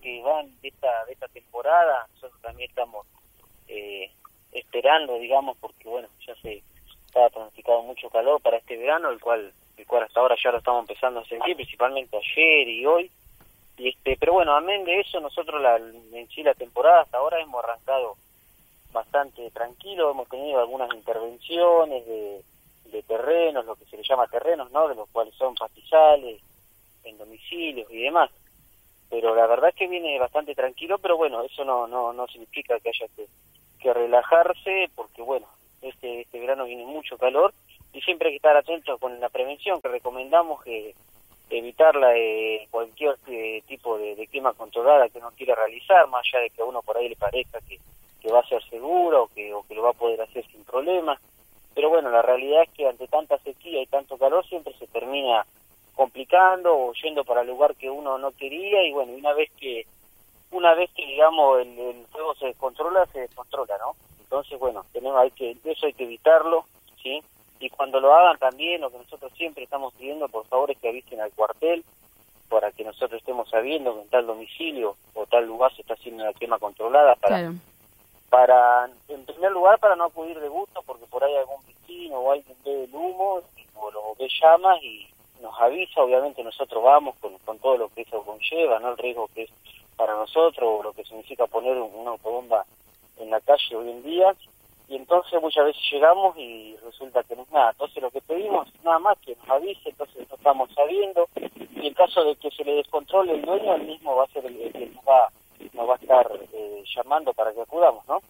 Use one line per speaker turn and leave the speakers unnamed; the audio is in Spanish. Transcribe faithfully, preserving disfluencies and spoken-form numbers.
que van de esta, de esta temporada, nosotros también estamos eh, esperando, digamos, porque bueno, ya se estaba pronosticado mucho calor para este verano, el cual, el cual hasta ahora ya lo estamos empezando a sentir, principalmente ayer y hoy. Y este, pero bueno, amén de eso, nosotros la, en sí la temporada hasta ahora hemos arrancado bastante tranquilo, hemos tenido algunas intervenciones de, de terrenos, lo que se le llama terrenos, ¿no? De los cuales son pastizales, en domicilios y demás. Pero la verdad es que viene bastante tranquilo, pero bueno, eso no no no significa que haya que, que relajarse, porque bueno, este este verano viene mucho calor y siempre hay que estar atentos con la prevención, que recomendamos que evitar la, eh, cualquier eh, tipo de, de quema controlada que uno quiera realizar, más allá de que a uno por ahí le parezca que, que va a ser seguro o que, o que lo va a poder hacer sin problemas. Pero bueno, la realidad es que ante tanta sequía y tanto calor siempre se termina complicando o yendo para el lugar que uno no quería, y bueno, una vez que una vez que digamos el, el fuego se descontrola, se descontrola, ¿no? Entonces bueno, tenemos hay que eso hay que evitarlo, ¿sí? Y cuando lo hagan también, lo que nosotros siempre estamos pidiendo, por favor, es que avisen al cuartel para que nosotros estemos sabiendo que en tal domicilio o tal lugar se está haciendo una quema controlada para,
Claro.
para en primer lugar, para no acudir de gusto, porque por ahí algún vecino o alguien ve el humo o lo ve llamas y nos avisa. Obviamente nosotros vamos con, con todo lo que eso conlleva, no el riesgo que es para nosotros o lo que significa poner una autobomba en la calle hoy en día. Y entonces muchas veces llegamos y resulta que no es nada. Entonces lo que pedimos es nada más que nos avise, entonces no estamos sabiendo, y en caso de que se le descontrole el dueño, el mismo va a ser el, el que nos va, nos va a estar eh, llamando para que acudamos, ¿no?